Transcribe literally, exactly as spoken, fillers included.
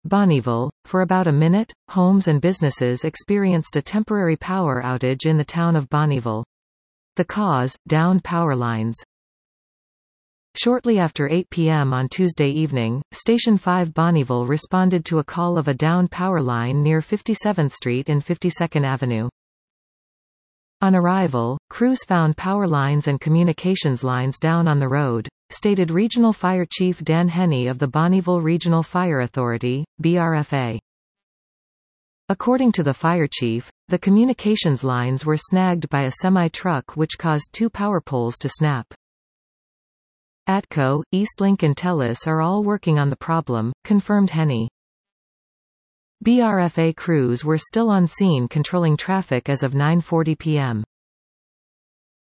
Bonnyville. For about a minute, homes and businesses experienced a temporary power outage in the town of Bonnyville. The cause, downed power lines. Shortly after eight p m on Tuesday evening, Station five Bonnyville responded to a call of a downed power line near fifty-seventh Street and fifty-second Avenue. On arrival, crews found power lines and communications lines down on the road, stated Regional Fire Chief Dan Henney of the Bonnyville Regional Fire Authority, B R F A. According to the fire chief, the communications lines were snagged by a semi-truck which caused two power poles to snap. ATCO, Eastlink and TELUS are all working on the problem, confirmed Henney. B R F A crews were still on scene controlling traffic as of nine forty p m